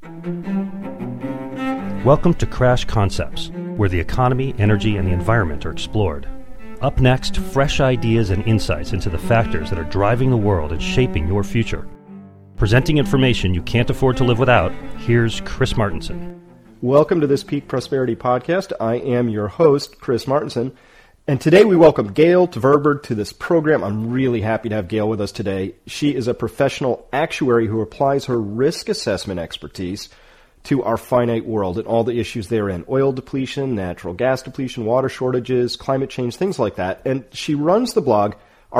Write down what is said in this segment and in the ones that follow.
Welcome to Crash Concepts, where the economy, energy, and the environment are explored. Up next, fresh ideas and insights into the factors that are driving the world and shaping your future. Presenting information you can't afford to live without, here's Chris Martenson. Welcome to this Peak Prosperity Podcast. I am your host, Chris Martenson, and today we welcome Gail Tverberg to this program. I'm really happy to have Gail with us today. She is a professional actuary who applies her risk assessment expertise to our finite world and all the issues therein: oil depletion, natural gas depletion, water shortages, climate change, things like that. And she runs the blog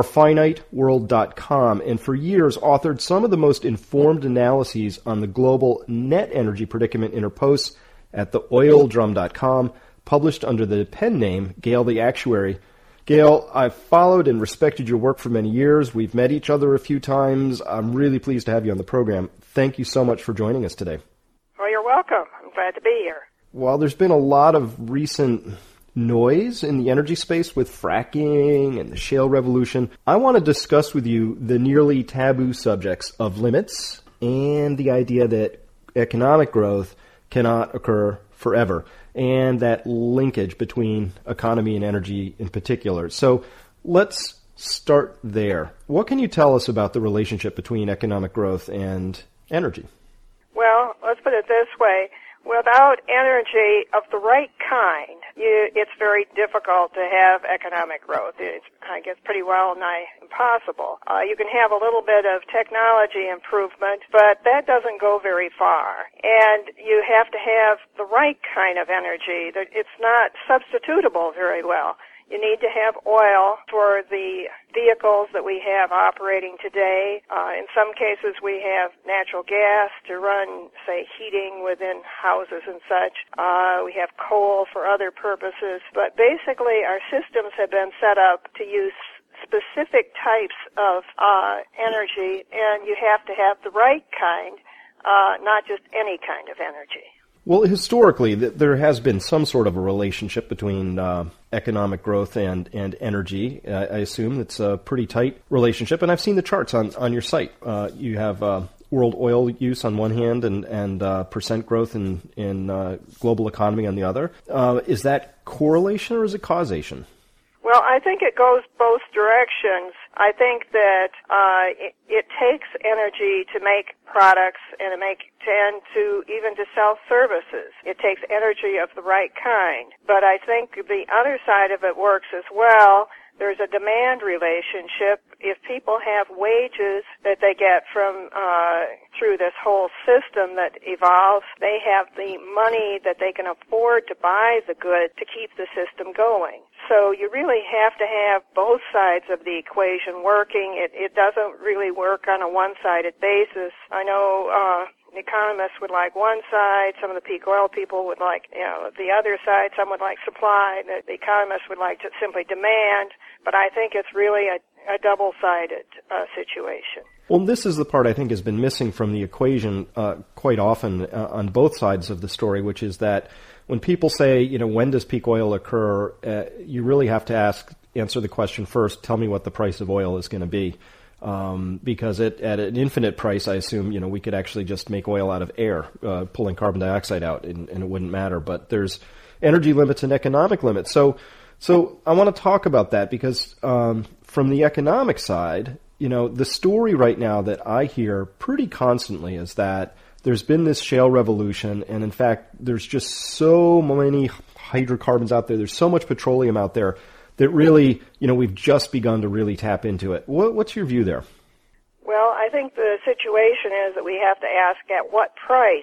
ourfiniteworld.com, and for years authored some of the most informed analyses on the global net energy predicament in her posts at theoildrum.com, published under the pen name Gail the Actuary. Gail, I've followed and respected your work for many years. We've met each other a few times. I'm really pleased to have you on the program. Thank you so much for joining us today. Well, you're welcome. I'm glad to be here. Well, there's been a lot of recent noise in the energy space with fracking and the shale revolution. I want to discuss with you the nearly taboo subjects of limits and the idea that economic growth cannot occur forever, and that linkage between economy and energy in particular. So let's start there. What can you tell us about the relationship between economic growth and energy? Well, let's put it this way. Without energy of the right kind, it's very difficult to have economic growth. I guess pretty well nigh impossible. You can have a little bit of technology improvement, but that doesn't go very far. And you have to have the right kind of energy. It's not substitutable very well. You need to have oil for the vehicles that we have operating today. In some cases, we have natural gas to run, say, heating within houses and such. We have coal for other purposes. But basically, our systems have been set up to use specific types of energy, and you have to have the right kind, not just any kind of energy. Well, historically, there has been some sort of a relationship between economic growth and energy. I assume it's a pretty tight relationship, and I've seen the charts on your site. You have world oil use on one hand and percent growth in global economy on the other. Is that correlation or is it causation? Well, I think it goes both directions. I think that it takes energy to make products and even to sell services. It takes energy of the right kind. But I think the other side of it works as well. There's a demand relationship. If people have wages that they get from through this whole system that evolves, they have the money that they can afford to buy the good to keep the system going. So you really have to have both sides of the equation working. It doesn't really work on a one-sided basis. I know economists would like one side, some of the peak oil people would like, the other side, some would like supply, the economists would like to simply demand, but I think it's really a double-sided situation. Well, this is the part I think has been missing from the equation quite often on both sides of the story, which is that when people say, when does peak oil occur, you really have to answer the question first, tell me what the price of oil is going to be. Because at an infinite price, I assume, we could actually just make oil out of air, pulling carbon dioxide out, and it wouldn't matter. But there's energy limits and economic limits. So I want to talk about that because from the economic side, the story right now that I hear pretty constantly is that there's been this shale revolution, and in fact, there's just so many hydrocarbons out there. There's so much petroleum out there that really, we've just begun to really tap into it. What's your view there? Well, I think the situation is that we have to ask at what price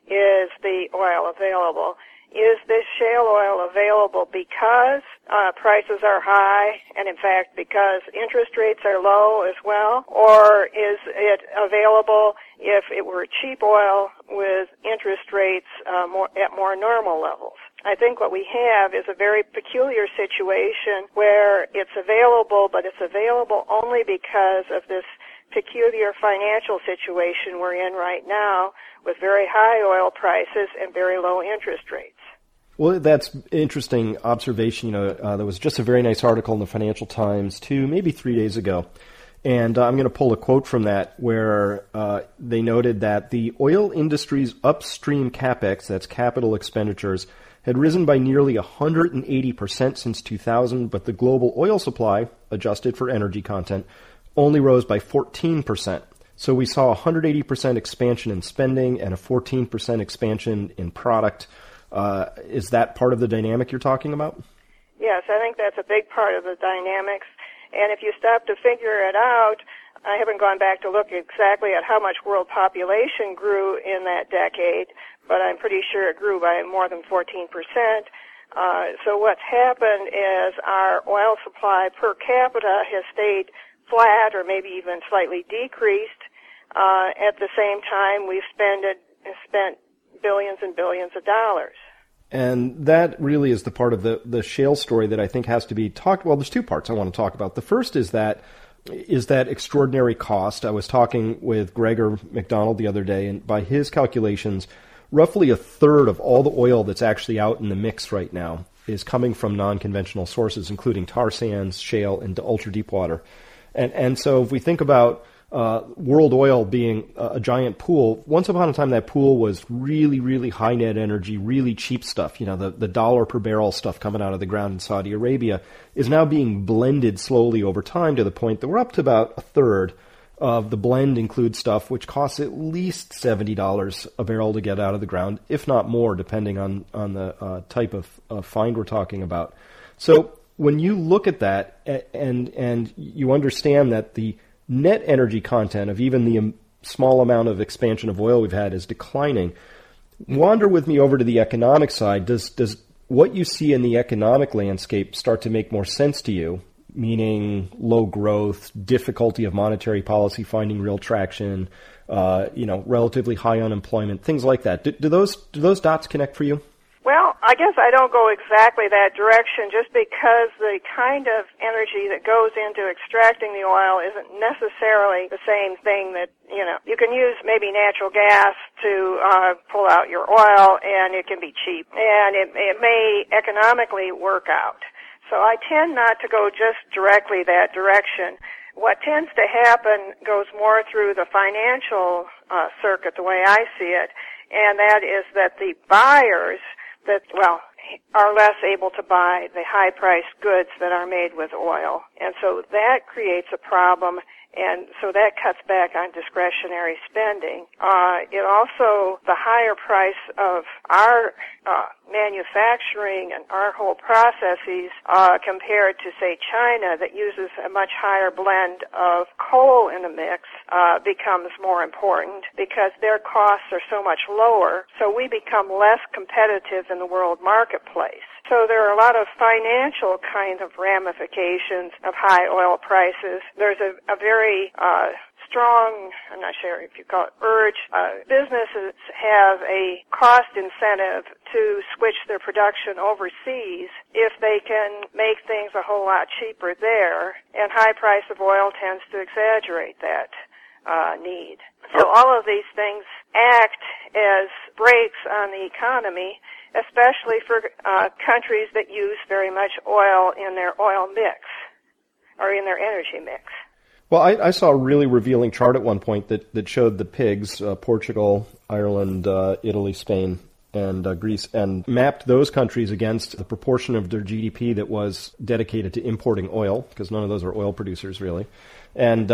is the oil available. Is this shale oil available because prices are high and, in fact, because interest rates are low as well? Or is it available if it were cheap oil with interest rates at more normal levels? I think what we have is a very peculiar situation where it's available, but it's available only because of this peculiar financial situation we're in right now with very high oil prices and very low interest rates. Well, that's interesting observation. There was just a very nice article in the Financial Times maybe 3 days ago. And I'm going to pull a quote from that where they noted that the oil industry's upstream capex, that's capital expenditures, had risen by nearly 180% since 2000, but the global oil supply, adjusted for energy content, only rose by 14%. So we saw 180% expansion in spending and a 14% expansion in product. Is that part of the dynamic you're talking about? Yes, I think that's a big part of the dynamics. And if you stop to figure it out, I haven't gone back to look exactly at how much world population grew in that decade, but I'm pretty sure it grew by more than 14%. So what's happened is our oil supply per capita has stayed flat or maybe even slightly decreased. At the same time, we've spent billions and billions of dollars. And that really is the part of the shale story that I think has to be talked. Well, there's two parts I want to talk about. The first is that extraordinary cost. I was talking with Gregor McDonald the other day, and by his calculations, roughly a third of all the oil that's actually out in the mix right now is coming from non-conventional sources, including tar sands, shale, and ultra-deep water. And so if we think about world oil being a giant pool, once upon a time that pool was really, really high net energy, really cheap stuff. The dollar per barrel stuff coming out of the ground in Saudi Arabia is now being blended slowly over time to the point that we're up to about a third of the blend includes stuff which costs at least $70 a barrel to get out of the ground, if not more, depending on the type of find we're talking about. So when you look at that and you understand that the net energy content of even the small amount of expansion of oil we've had is declining, wander with me over to the economic side. Does what you see in the economic landscape start to make more sense to you? Meaning low growth, difficulty of monetary policy finding real traction, relatively high unemployment, things like that. Do those dots connect for you? Well, I guess I don't go exactly that direction just because the kind of energy that goes into extracting the oil isn't necessarily the same thing that, you can use maybe natural gas to pull out your oil and it can be cheap and it may economically work out. So I tend not to go just directly that direction. What tends to happen goes more through the financial circuit, the way I see it, and that is that the buyers are less able to buy the high-priced goods that are made with oil. And so that creates a problem, and so that cuts back on discretionary spending. It also, the higher price of our manufacturing and our whole processes compared to, say, China that uses a much higher blend of coal in the mix becomes more important because their costs are so much lower, so we become less competitive in the world marketplace. So there are a lot of financial kind of ramifications of high oil prices. There's a very strong, I'm not sure if you call it urge, businesses have a cost incentive to switch their production overseas if they can make things a whole lot cheaper there, and high price of oil tends to exaggerate that need. So all of these things act as brakes on the economy, especially for countries that use very much oil in their oil mix or in their energy mix. Well, I saw a really revealing chart at one point that showed the PIGS, Portugal, Ireland, Italy, Spain, and Greece, and mapped those countries against the proportion of their GDP that was dedicated to importing oil, because none of those are oil producers really. And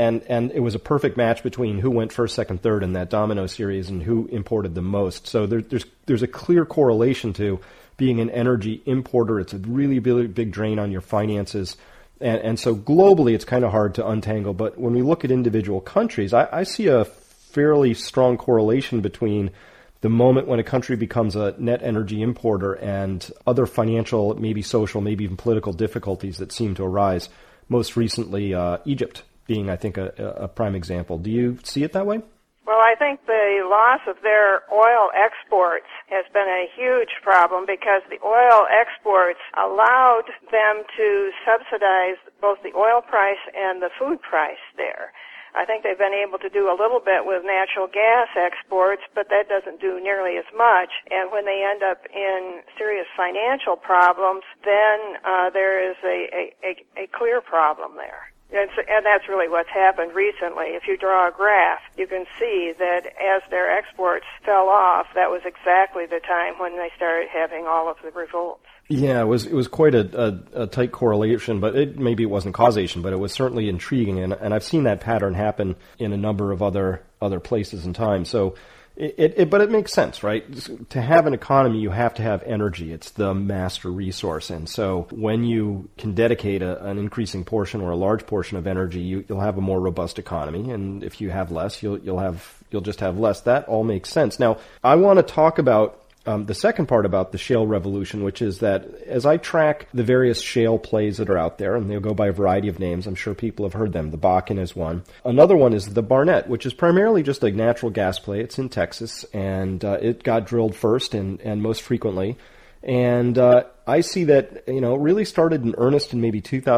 it was a perfect match between who went first, second, third in that domino series and who imported the most. So there's a clear correlation to being an energy importer. It's a really big drain on your finances. And so globally, it's kind of hard to untangle. But when we look at individual countries, I see a fairly strong correlation between the moment when a country becomes a net energy importer and other financial, maybe social, maybe even political difficulties that seem to arise. Most recently, Egypt being, I think, a prime example. Do you see it that way? Well, I think the loss of their oil exports has been a huge problem because the oil exports allowed them to subsidize both the oil price and the food price there. I think they've been able to do a little bit with natural gas exports, but that doesn't do nearly as much. And when they end up in serious financial problems, then there is a clear problem there. And that's really what's happened recently. If you draw a graph, you can see that as their exports fell off, that was exactly the time when they started having all of the revolts. Yeah, it was quite a tight correlation, but maybe it wasn't causation, but it was certainly intriguing, and I've seen that pattern happen in a number of other places in time. So, but it makes sense, right? To have an economy, you have to have energy. It's the master resource, and so when you can dedicate an increasing portion or a large portion of energy, you'll have a more robust economy, and if you have less, you'll just have less. That all makes sense. Now, I want to talk about the second part about the shale revolution, which is that as I track the various shale plays that are out there, and they'll go by a variety of names, I'm sure people have heard them. The Bakken is one. Another one is the Barnett, which is primarily just a natural gas play. It's in Texas, and it got drilled first and most frequently. And I see that, it really started in earnest in maybe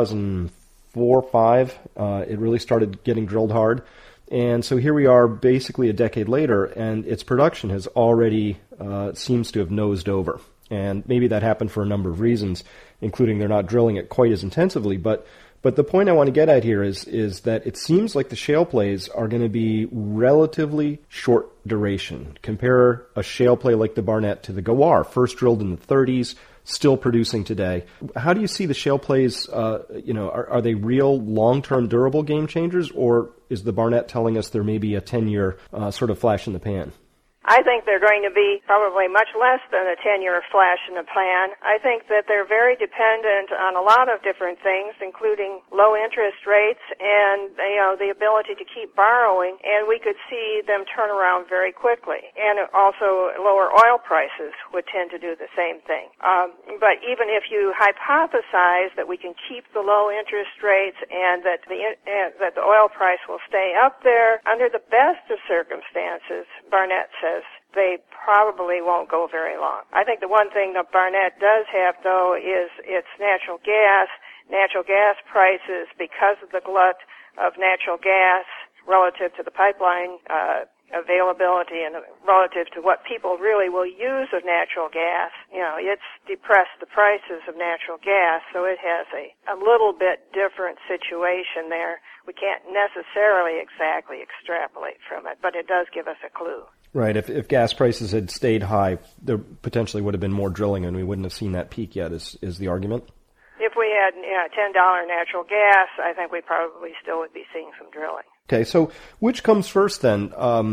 2004, 5. It really started getting drilled hard. And so here we are basically a decade later, and its production has already seems to have nosed over. And maybe that happened for a number of reasons, including they're not drilling it quite as intensively. But the point I want to get at here is that it seems like the shale plays are going to be relatively short duration. Compare a shale play like the Barnett to the Gawar, first drilled in the 30s, still producing today. How do you see the shale plays, are they real long-term durable game changers, or is the Barnett telling us there may be a 10-year sort of flash in the pan? I think they're going to be probably much less than a 10-year flash in the pan. I think that they're very dependent on a lot of different things, including low interest rates and, the ability to keep borrowing, and we could see them turn around very quickly. And also lower oil prices would tend to do the same thing. But even if you hypothesize that we can keep the low interest rates and that the oil price will stay up there, under the best of circumstances, Barnett says they probably won't go very long. I think the one thing that Barnett does have, though, is its natural gas. Natural gas prices, because of the glut of natural gas relative to the pipeline availability and relative to what people really will use of natural gas, it's depressed the prices of natural gas, so it has a little bit different situation there. We can't necessarily exactly extrapolate from it, but it does give us a clue. Right. If gas prices had stayed high, there potentially would have been more drilling, and we wouldn't have seen that peak yet, is the argument? If we had $10 natural gas, I think we probably still would be seeing some drilling. Okay, so which comes first then?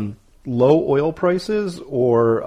Low oil prices or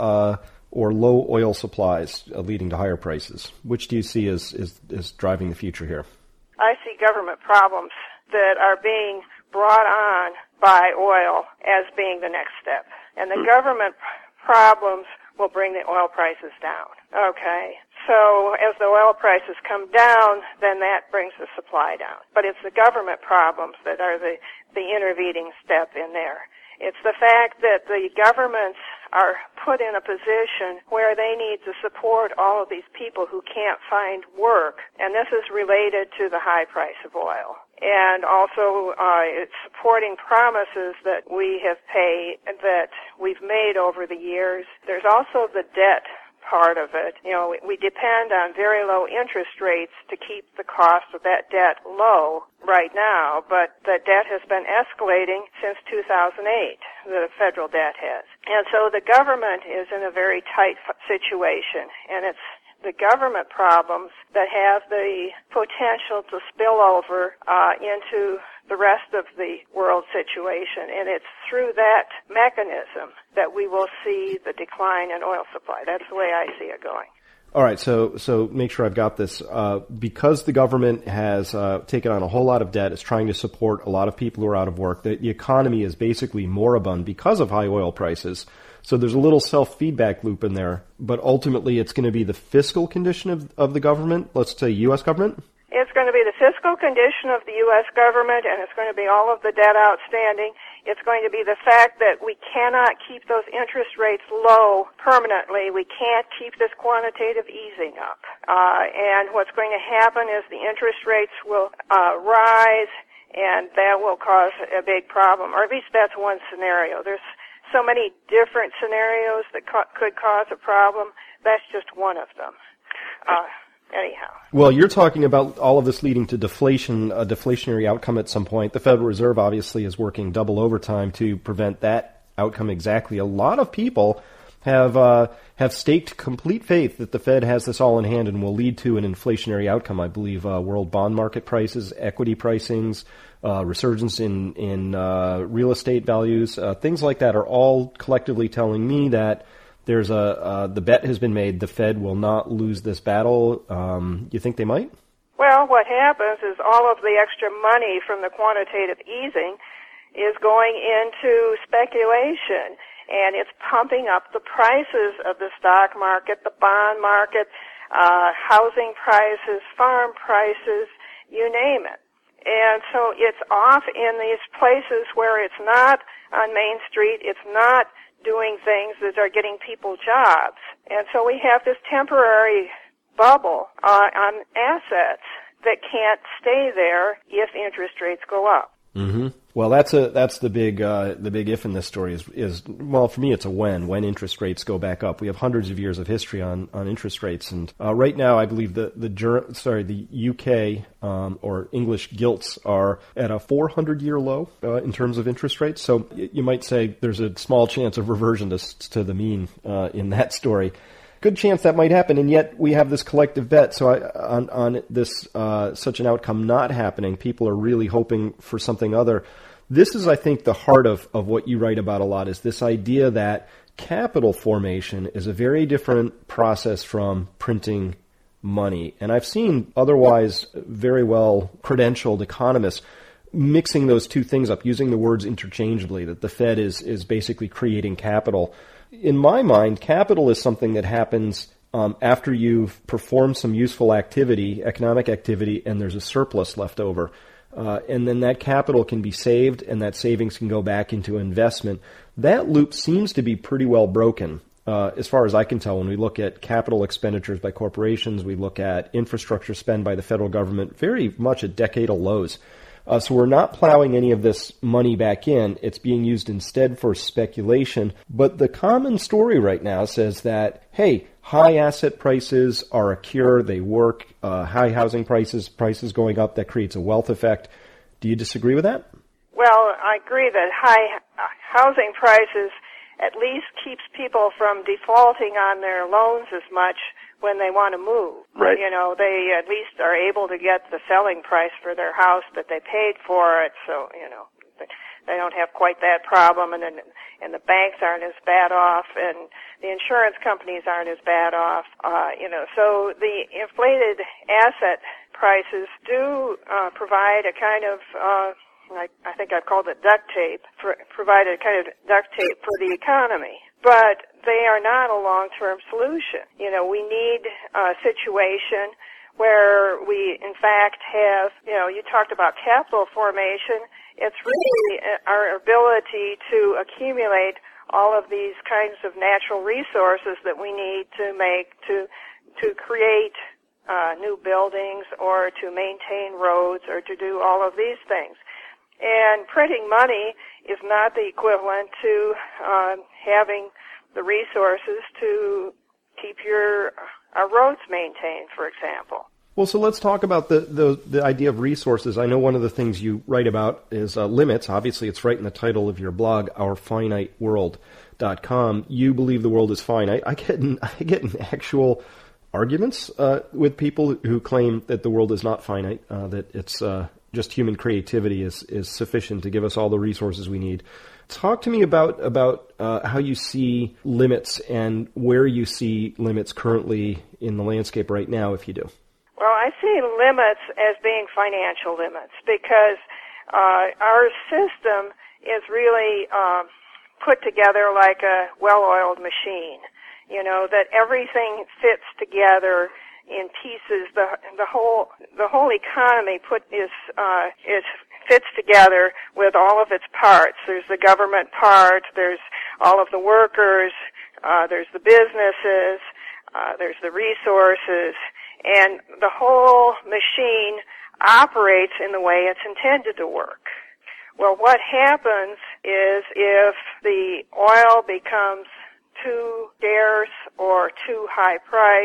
low oil supplies leading to higher prices? Which do you see is driving the future here? I see government problems that are being brought on by oil as being the next step. And the government problems will bring the oil prices down. Okay, so as the oil prices come down, then that brings the supply down. But it's the government problems that are the intervening step in there. It's the fact that the governments are put in a position where they need to support all of these people who can't find work, and this is related to the high price of oil. And also, it's supporting promises that we have paid, that we've made over the years. There's also the debt part of it. We depend on very low interest rates to keep the cost of that debt low right now, but the debt has been escalating since 2008, the federal debt has. And so the government is in a very tight situation, and it's the government problems that have the potential to spill over into the rest of the world situation, and it's through that mechanism that we will see the decline in oil supply. That's the way I see it going. All right, so make sure I've got this. Because the government has taken on a whole lot of debt, it's trying to support a lot of people who are out of work, the economy is basically moribund because of high oil prices. So there's a little self-feedback loop in there, but ultimately it's going to be the fiscal condition of the government, let's say U.S. government? It's going to be the fiscal condition of the U.S. government, and it's going to be all of the debt outstanding. It's going to be the fact that we cannot keep those interest rates low permanently. We can't keep this quantitative easing up. And what's going to happen is the interest rates will rise, and that will cause a big problem, or at least that's one scenario. There's so many different scenarios that could cause a problem. That's just one of them. anyhow. Well, you're talking about all of this leading to deflation, a deflationary outcome at some point. The Federal Reserve obviously is working double overtime to prevent that outcome exactly. A lot of people have staked complete faith that the Fed has this all in hand and will lead to an inflationary outcome. I believe world bond market prices, equity pricings, resurgence in real estate values, things like that are all collectively telling me that there's the bet has been made. The Fed will not lose this battle. You think they might? Well, what happens is all of the extra money from the quantitative easing is going into speculation, and it's pumping up the prices of the stock market, the bond market, housing prices, farm prices, you name it. And so it's off in these places where it's not on Main Street, it's not doing things that are getting people jobs. And so we have this temporary bubble on assets that can't stay there if interest rates go up. Mm-hmm. Well, that's the big if in this story is well, for me it's a when interest rates go back up. We have hundreds of years of history on interest rates, and right now I believe the UK or English gilts are at a 400-year low in terms of interest rates. So you might say there's a small chance of reversion to the mean in that story. Good chance that might happen, and yet we have this collective bet. So on this such an outcome not happening, people are really hoping for something other. This is, I think, the heart of what you write about a lot, is this idea that capital formation is a very different process from printing money. And I've seen otherwise very well credentialed economists mixing those two things up, using the words interchangeably, that the Fed is basically creating capital. In my mind, capital is something that happens after you've performed some useful activity, economic activity, and there's a surplus left over. And then that capital can be saved, and that savings can go back into investment. That loop seems to be pretty well broken, as far as I can tell. When we look at capital expenditures by corporations, we look at infrastructure spend by the federal government, very much at decadal lows. So we're not plowing any of this money back in. It's being used instead for speculation. But the common story right now says that, hey, high asset prices are a cure. They work. High housing prices going up, that creates a wealth effect. Do you disagree with that? Well, I agree that high housing prices at least keeps people from defaulting on their loans as much when they want to move. Right. You know, they at least are able to get the selling price for their house that they paid for it, so, you know, they don't have quite that problem, and the banks aren't as bad off, and the insurance companies aren't as bad off, so the inflated asset prices do provide a kind of I think I've called it duct tape, provide a kind of duct tape for the economy. But they are not a long-term solution. You know, we need a situation where we, in fact, have, you talked about capital formation. It's really our ability to accumulate all of these kinds of natural resources that we need to create new buildings or to maintain roads or to do all of these things. And printing money is not the equivalent to having the resources to keep our roads maintained, for example. Well, so let's talk about the idea of resources. I know one of the things you write about is limits. Obviously, it's right in the title of your blog, OurFiniteWorld.com. You believe the world is finite. I get in actual arguments with people who claim that the world is not finite, that it's just human creativity is sufficient to give us all the resources we need. Talk to me about how you see limits and where you see limits currently in the landscape right now, if you do. Well, I see limits as being financial limits because our system is really put together like a well-oiled machine. You know, that everything fits together in pieces. The whole economy fits together with all of its parts. There's the government part, there's all of the workers, there's the businesses, there's the resources, and the whole machine operates in the way it's intended to work. Well, what happens is if the oil becomes too scarce or too high priced,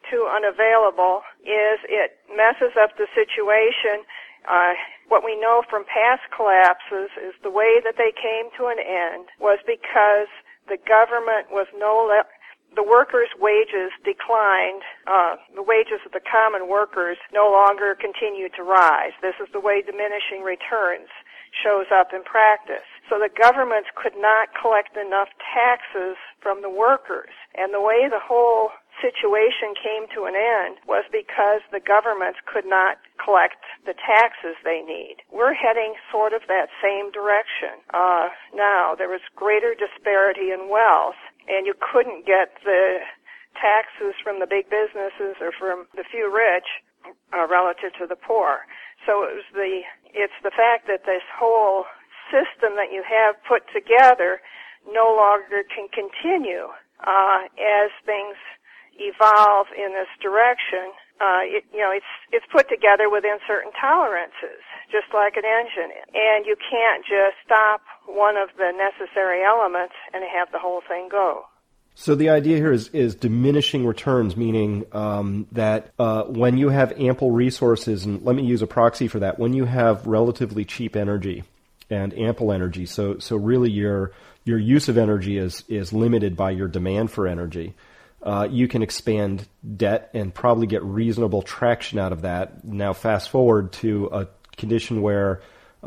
too unavailable is it messes up the situation. What we know from past collapses is the way that they came to an end was because the government was the workers' wages declined. The wages of the common workers no longer continued to rise. This is the way diminishing returns shows up in practice. So the governments could not collect enough taxes from the workers. And the way the whole situation came to an end was because the governments could not collect the taxes they need. We're heading sort of that same direction. Now, there was greater disparity in wealth, and you couldn't get the taxes from the big businesses or from the few rich relative to the poor. So it's the fact that this whole system that you have put together no longer can continue as things evolve in this direction. It's put together within certain tolerances, just like an engine. And you can't just stop one of the necessary elements and have the whole thing go. So the idea here is diminishing returns, meaning that when you have ample resources, and let me use a proxy for that, when you have relatively cheap energy and ample energy, so really your use of energy is limited by your demand for energy, you can expand debt and probably get reasonable traction out of that. Now fast forward to a condition where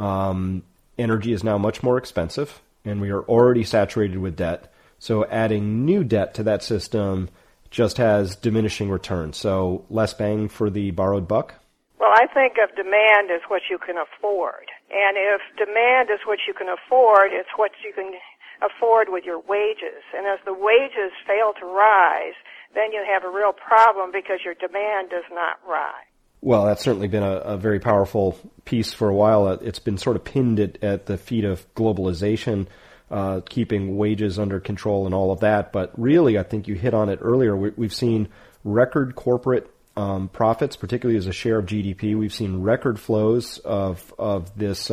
energy is now much more expensive, and we are already saturated with debt. So adding new debt to that system just has diminishing returns. So less bang for the borrowed buck? Well, I think of demand as what you can afford. And if demand is what you can afford, it's what you can afford with your wages. And as the wages fail to rise, then you have a real problem because your demand does not rise. Well, that's certainly been a very powerful piece for a while. It's been sort of pinned at the feet of globalization, keeping wages under control and all of that. But really, I think you hit on it earlier. We've seen record corporate profits, particularly as a share of GDP. We've seen record flows of this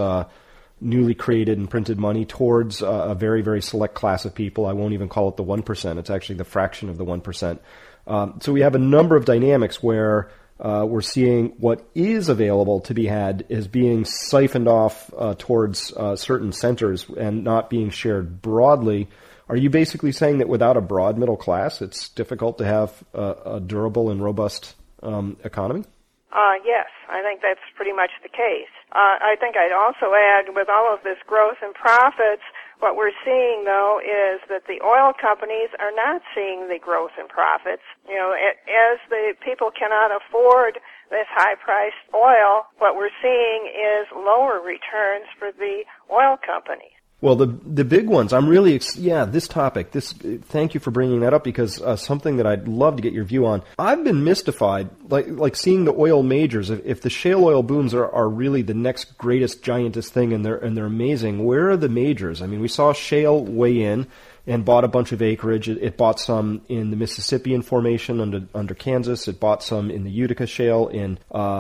newly created and printed money towards a very, very select class of people. I won't even call it the 1%. It's actually the fraction of the 1%. So we have a number of dynamics where we're seeing what is available to be had is being siphoned off towards certain centers and not being shared broadly. Are you basically saying that without a broad middle class, it's difficult to have a durable and robust economy? Yes, I think that's pretty much the case. I think I'd also add, with all of this growth and profits, what we're seeing, though, is that the oil companies are not seeing the growth in profits. You know, as the people cannot afford this high-priced oil, what we're seeing is lower returns for the oil companies. Well, the big ones, I'm really, this topic, thank you for bringing that up, because something that I'd love to get your view on. I've been mystified, like seeing the oil majors. If the shale oil booms are really the next greatest giantest thing and they're amazing, where are the majors? I mean, we saw shale weigh in and bought a bunch of acreage. It bought some in the Mississippian Formation under Kansas. It bought some in the Utica Shale in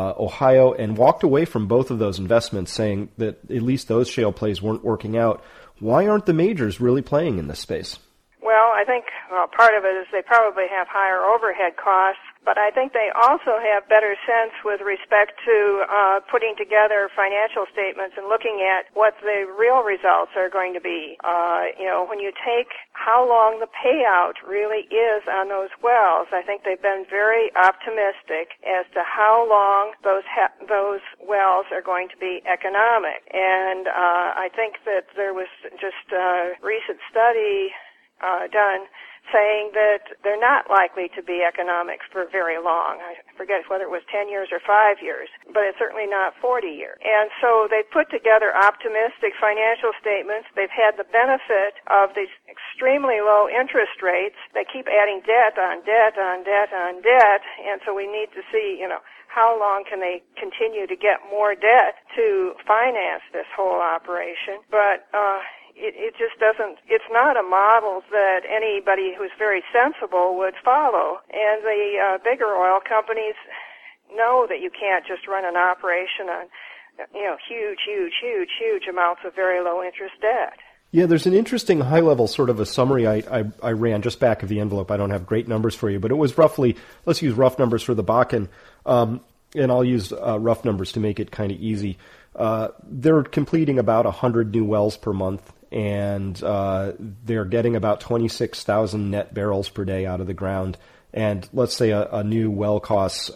Ohio, and walked away from both of those investments, saying that at least those shale plays weren't working out. Why aren't the majors really playing in this space? Well, I think part of it is they probably have higher overhead costs, but I think they also have better sense with respect to putting together financial statements and looking at what the real results are going to be. When you take how long the payout really is on those wells, I think they've been very optimistic as to how long those wells are going to be economic. And I think that there was just a recent study done saying that they're not likely to be economic for very long. I forget whether it was 10 years or 5 years, but it's certainly not 40 years. And so they put together optimistic financial statements. They've had the benefit of these extremely low interest rates. They keep adding debt on debt on debt on debt, and so we need to see, how long can they continue to get more debt to finance this whole operation. But it just doesn't, it's not a model that anybody who's very sensible would follow. And the bigger oil companies know that you can't just run an operation on, huge amounts of very low interest debt. Yeah, there's an interesting high-level sort of a summary I ran just back of the envelope. I don't have great numbers for you, but it was roughly, let's use rough numbers for the Bakken, and I'll use rough numbers to make it kind of easy. They're completing about 100 new wells per month, and they're getting about 26,000 net barrels per day out of the ground. And let's say a new well costs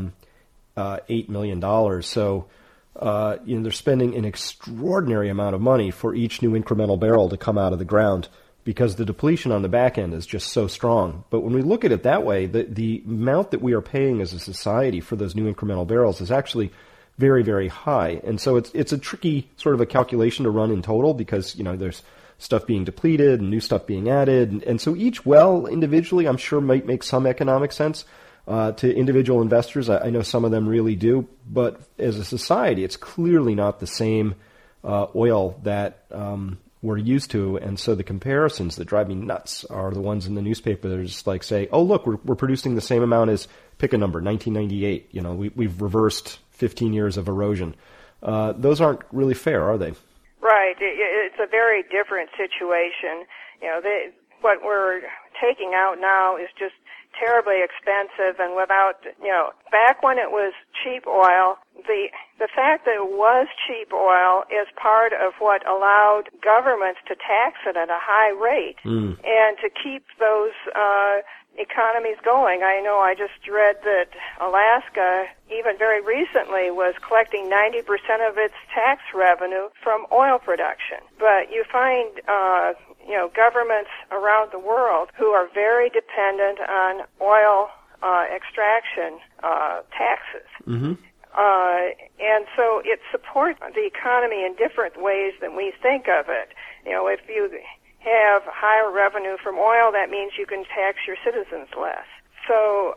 $8 million. So they're spending an extraordinary amount of money for each new incremental barrel to come out of the ground because the depletion on the back end is just so strong. But when we look at it that way, the amount that we are paying as a society for those new incremental barrels is actually very, very high. And so it's a tricky sort of a calculation to run in total because, there's stuff being depleted and new stuff being added. And so each well individually, I'm sure, might make some economic sense to individual investors. I know some of them really do. But as a society, it's clearly not the same oil that we're used to. And so the comparisons that drive me nuts are the ones in the newspaper that are just like say, oh, look, we're producing the same amount as, pick a number, 1998. We've reversed 15 years of erosion. Those aren't really fair, are they? Right. It's a very different situation. What we're taking out now is just terribly expensive, and without, back when it was cheap oil, the fact that it was cheap oil is part of what allowed governments to tax it at a high rate and to keep those economies going. I know I just read that Alaska, even very recently, was collecting 90% of its tax revenue from oil production. But you find, governments around the world who are very dependent on oil extraction taxes. Mm-hmm. And so it supports the economy in different ways than we think of it. If you have higher revenue from oil, that means you can tax your citizens less. So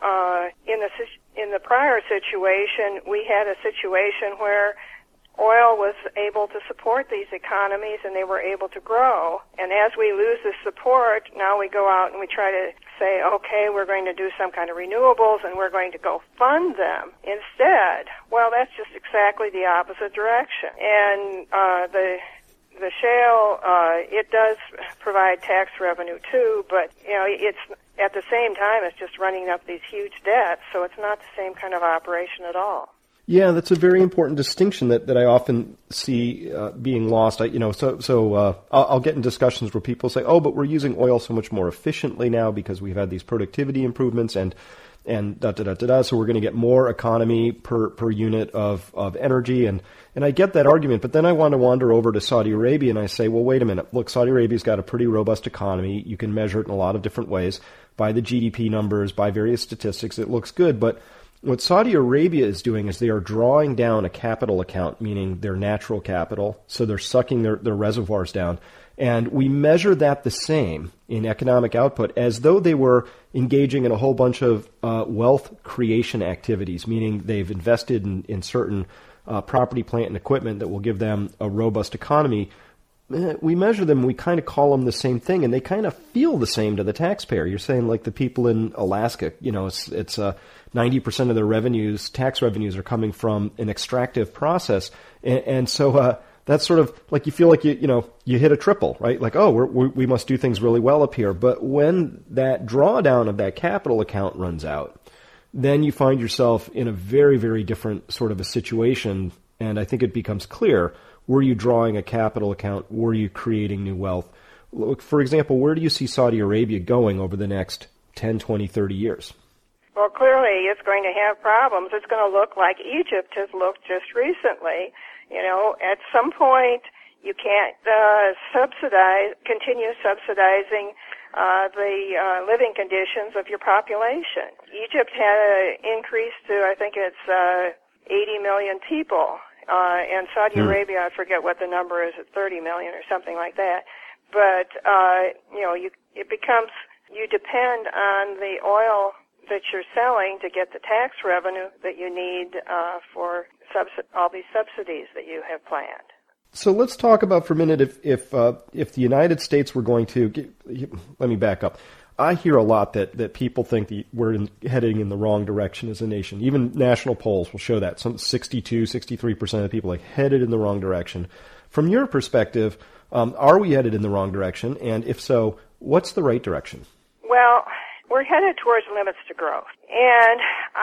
in the prior situation, we had a situation where oil was able to support these economies and they were able to grow. And as we lose the support, now we go out and we try to say, okay, we're going to do some kind of renewables and we're going to go fund them instead. Well, that's just exactly the opposite direction. And the shale, it does provide tax revenue too, but it's at the same time it's just running up these huge debts, so it's not the same kind of operation at all. Yeah, that's a very important distinction that I often see being lost. I'll get in discussions where people say, "Oh, but we're using oil so much more efficiently now because we've had these productivity improvements and so we're going to get more economy per unit of energy." And I get that argument, but then I want to wander over to Saudi Arabia and I say, well, wait a minute. Look, Saudi Arabia's got a pretty robust economy. You can measure it in a lot of different ways by the GDP numbers, by various statistics. It looks good, but what Saudi Arabia is doing is they are drawing down a capital account, meaning their natural capital. So they're sucking their reservoirs down. And we measure that the same in economic output as though they were engaging in a whole bunch of wealth creation activities, meaning they've invested in certain property, plant, and equipment that will give them a robust economy. We measure them, we kind of call them the same thing, and they kind of feel the same to the taxpayer. You're saying like the people in Alaska, it's 90% of their tax revenues are coming from an extractive process. And so that's sort of like you feel like you hit a triple, right? Like, oh, we must do things really well up here. But when that drawdown of that capital account runs out, then you find yourself in a very, very different sort of a situation. And I think it becomes clear, were you drawing a capital account? Were you creating new wealth? Look, for example, where do you see Saudi Arabia going over the next 10, 20, 30 years? Well, clearly it's going to have problems. It's going to look like Egypt has looked just recently. At some point you can't continue subsidizing the living conditions of your population. Egypt had an increase to, I think it's 80 million people. And Saudi Arabia, I forget what the number is, at 30 million or something like that. But, it becomes, you depend on the oil that you're selling to get the tax revenue that you need for all these subsidies that you have planned. So let's talk about for a minute if the United States were going to, let me back up. I hear a lot that people think we're heading in the wrong direction as a nation. Even national polls will show that. Some 62, 63% of people are headed in the wrong direction. From your perspective, Are we headed in the wrong direction? And if so, what's the right direction? Well, we're headed towards limits to growth. And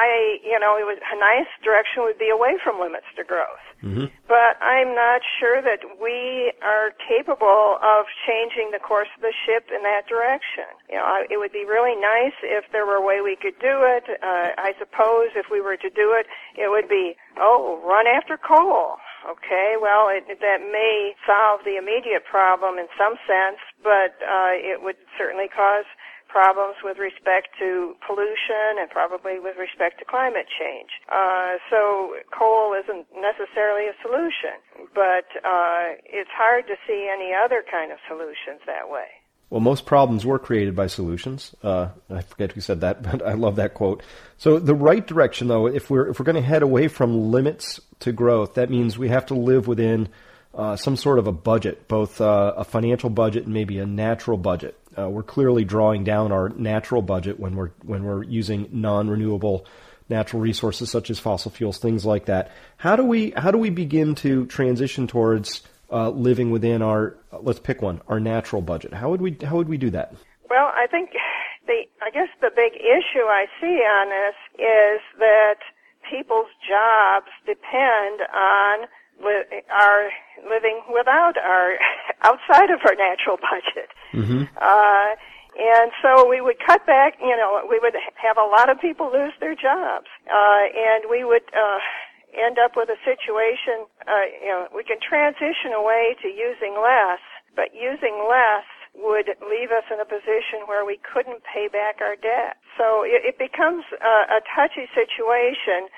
a nice direction would be away from limits to growth. Mm-hmm. But I'm not sure that we are capable of changing the course of the ship in that direction. It would be really nice if there were a way we could do it. I suppose if we were to do it, it would be, run after coal. Okay, well, that may solve the immediate problem in some sense, but it would certainly cause problems with respect to pollution and probably with respect to climate change. So coal isn't necessarily a solution, but it's hard to see any other kind of solutions that way. Well, most problems were created by solutions. I forget who said that, but I love that quote. So the right direction, though, if we're going to head away from limits to growth, that means we have to live within some sort of a budget, both a financial budget and maybe a natural budget. We're clearly drawing down our natural budget when we're using non-renewable natural resources such as fossil fuels, things like that. How do we begin to transition towards living within our, let's pick one, our natural budget? How would we do that? Well, I think I guess the big issue I see on this is that people's jobs depend on our living without outside of our natural budget. Mm-hmm. And so we would cut back, we would have a lot of people lose their jobs, and we would end up with a situation, we can transition away to using less, but using less would leave us in a position where we couldn't pay back our debt. So it becomes a touchy situation.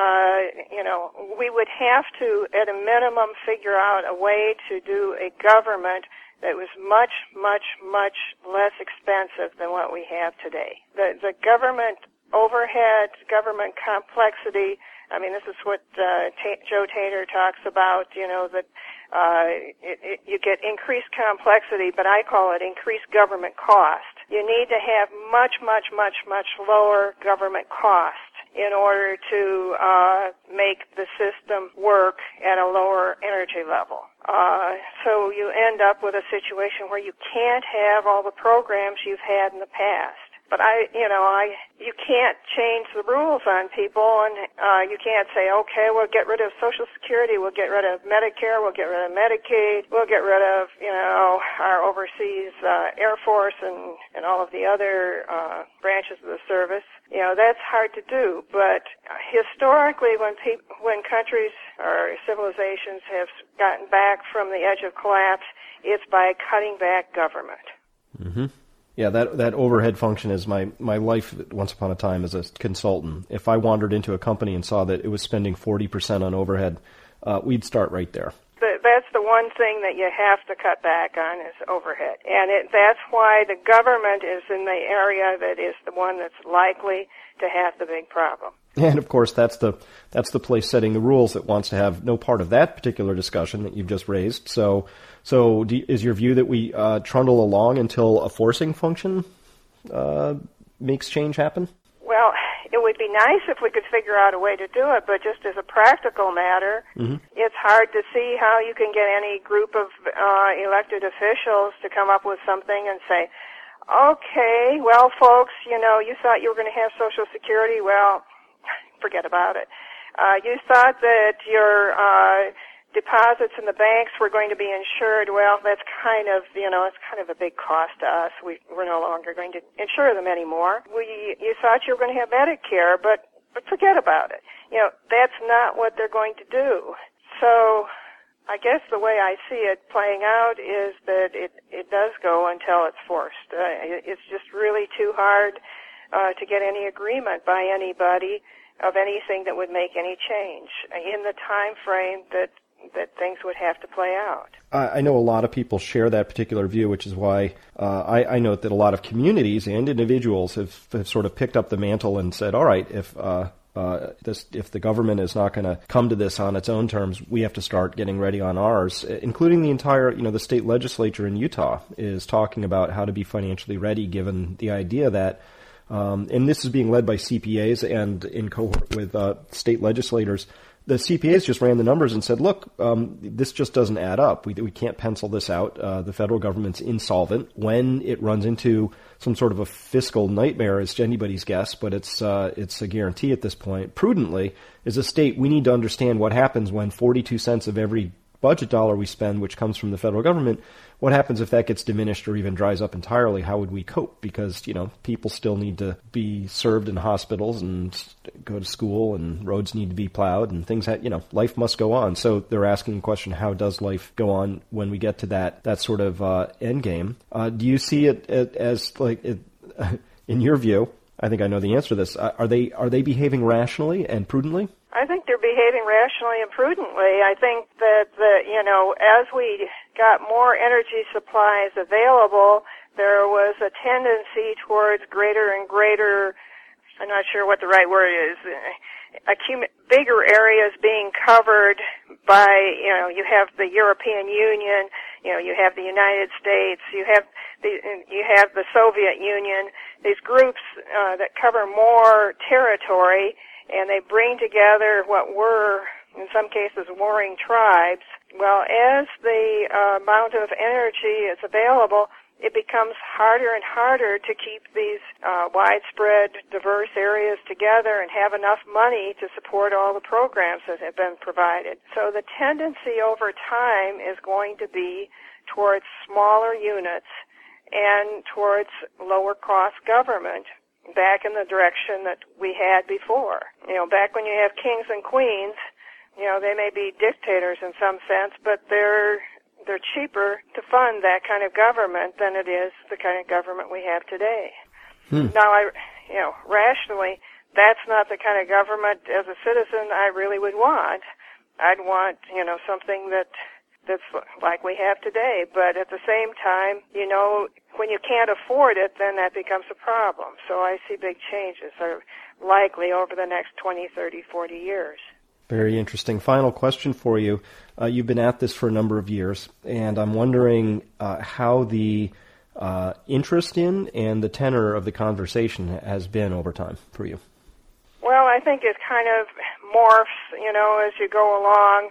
We would have to, at a minimum, figure out a way to do a government that was much, much, much less expensive than what we have today. The government overhead, government complexity, this is what Joe Taylor talks about, that you get increased complexity, but I call it increased government cost. You need to have much, much, much, much lower government cost in order to make the system work at a lower energy level. So you end up with a situation where you can't have all the programs you've had in the past. But you can't change the rules on people, and you can't say, okay, we'll get rid of Social Security, we'll get rid of Medicare, we'll get rid of Medicaid, we'll get rid of, our overseas Air Force and all of the other branches of the service. That's hard to do. But historically, when countries or civilizations have gotten back from the edge of collapse, it's by cutting back government. Mm-hmm. Yeah, that overhead function is my life once upon a time as a consultant. If I wandered into a company and saw that it was spending 40% on overhead, we'd start right there. That's the one thing that you have to cut back on is overhead. And that's why the government is in the area that is the one that's likely to have the big problem. And of course, that's the place setting the rules that wants to have no part of that particular discussion that you've just raised. So is your view that we trundle along until a forcing function makes change happen? Well, it would be nice if we could figure out a way to do it, but just as a practical matter, mm-hmm. It's hard to see how you can get any group of elected officials to come up with something and say, okay, well, folks, you thought you were going to have Social Security. Well, forget about it. You thought that your deposits in the banks were going to be insured. Well, that's kind of, it's kind of a big cost to us. We're no longer going to insure them anymore. You thought you were going to have Medicare, but forget about it. That's not what they're going to do. So I guess the way I see it playing out is that it does go until it's forced. It's just really too hard to get any agreement by anybody of anything that would make any change in the time frame that things would have to play out. I know a lot of people share that particular view, which is why I note that a lot of communities and individuals have sort of picked up the mantle and said, all right, if the government is not going to come to this on its own terms, we have to start getting ready on ours, including the entire, the state legislature in Utah is talking about how to be financially ready, given the idea that and this is being led by CPAs and in cohort with state legislators, the CPAs just ran the numbers and said, look, this just doesn't add up. We can't pencil this out. The federal government's insolvent. When it runs into some sort of a fiscal nightmare is anybody's guess, but it's a guarantee at this point. Prudently, as a state, we need to understand what happens when 42 cents of every budget dollar we spend, which comes from the federal government, what happens if that gets diminished or even dries up entirely? How would we cope? Because, people still need to be served in hospitals and go to school, and roads need to be plowed, and things life must go on. So they're asking the question, how does life go on when we get to that sort of end game? Do you see it as in your view, I think I know the answer to this, are they behaving rationally and prudently? I think they're behaving rationally and prudently. I think that, as we got more energy supplies available, there was a tendency towards greater and greater, I'm not sure what the right word is, bigger areas being covered by, you have the European Union, you have the United States, you have the Soviet Union, these groups that cover more territory, and they bring together what were, in some cases, warring tribes. Well, as the amount of energy is available, it becomes harder and harder to keep these widespread, diverse areas together and have enough money to support all the programs that have been provided. So the tendency over time is going to be towards smaller units and towards lower-cost government, back in the direction that we had before. Back when you have kings and queens, they may be dictators in some sense, but they're cheaper to fund that kind of government than it is the kind of government we have today. Now, rationally, that's not the kind of government as a citizen I really would want. I'd want, something that's like we have today. But at the same time, when you can't afford it, then that becomes a problem. So I see big changes are likely over the next 20, 30, 40 years. Very interesting. Final question for you. You've been at this for a number of years, and I'm wondering how the interest in and the tenor of the conversation has been over time for you. Well, I think it kind of morphs, as you go along.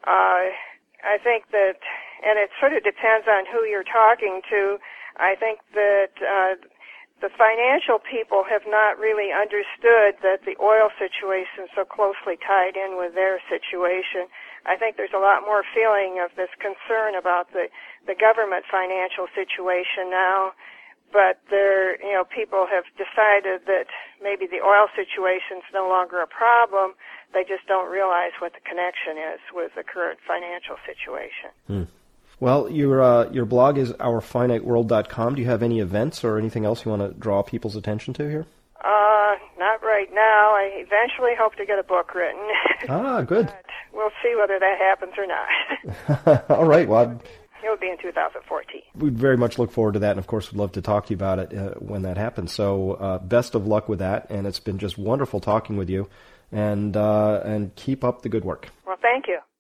I think that, and it sort of depends on who you're talking to, I think that the financial people have not really understood that the oil situation is so closely tied in with their situation. I think there's a lot more feeling of this concern about the government financial situation now, but people have decided that maybe the oil situation is no longer a problem. They just don't realize what the connection is with the current financial situation. Well, your blog is ourfiniteworld.com. Do you have any events or anything else you want to draw people's attention to here? Not right now. I eventually hope to get a book written. Good. But we'll see whether that happens or not. All right, well, it'll be in 2014. We'd very much look forward to that, and of course, we'd love to talk to you about it when that happens. So best of luck with that, and it's been just wonderful talking with you, and keep up the good work. Well, thank you.